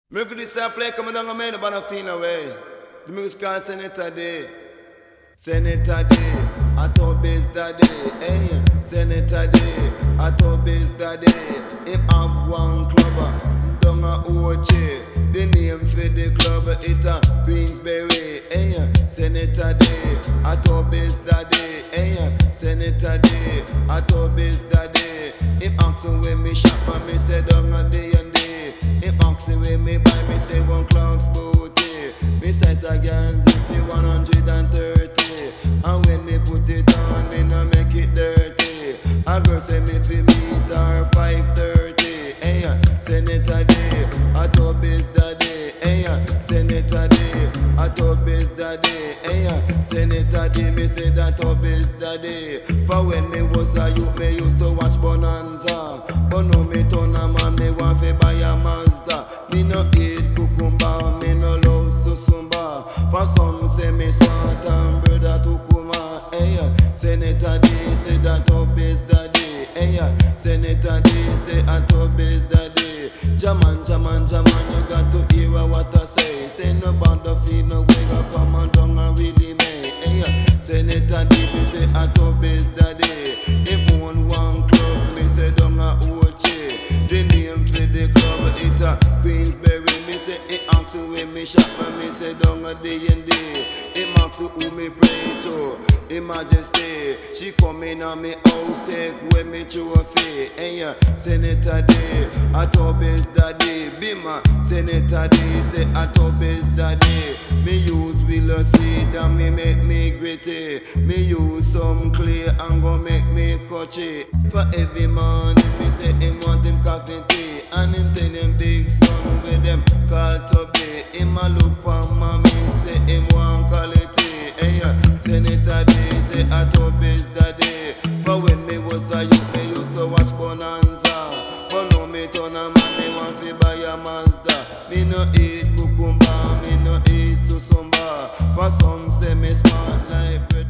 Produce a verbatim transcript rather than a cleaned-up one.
Make this a play coming down a man about a feel away. The music called Senator Day. Senator Day, I thought base daddy. Hey, Senator Day, I thought base daddy. Him have one club, down a Oche. The name for the club, it a Queensberry. Hey, Senator Day, I thought base daddy. Hey, Senator Day, I thought base daddy. Him asking when me shop and me say down a day and day. Him asking when me buy me say one Clark's booty. Me sight again fifty one hundred and thirty. And when me put it on, me no make it dirty. A girl say me fi meet her five thirty. Hey, Senator Day, I thought base daddy. Hey, Senator Day, I thought base daddy. Hey, Senator Day, me say that thought base daddy. For when me was a youth, me used to watch Bonanza. But now me turn a man, me want fi buy a Mazda. Me no eat cucumber, me no love susumba. For some say me smart and brother to Hey, Senator D say that top is daddy. Hey, Senator D say a top is daddy. Jaman, Jaman, Jaman, you got to hear what I say. Say no bother feel no way, go come on down and really make. Hey, Senator D say a top is daddy. If one one club, me say down a Oche. The name for the club it a Queensberry. Me say it asks you when me shop and me say down a D and D. It asks you who me pray to. His Majesty, she come in on me house, take with me trophy. Hey, uh, Senator Day, I thought base daddy. Bima, Senator Day, say I thought base daddy. Me use willow seed and me make me gritty. Me use some clay and go make me coachy. For every morning, me say him want him coffee tea. And him tell him big son with them call Tubby. Him a look for mommy, say him want quality. Hey, uh, Senator Day, say I thought base daddy. But when me was a youth, me used to watch Bonanza. But now me turn a man, me want to buy a Mazda. Me no eat cucumber, me no eat susumba. For some say me smart like bread.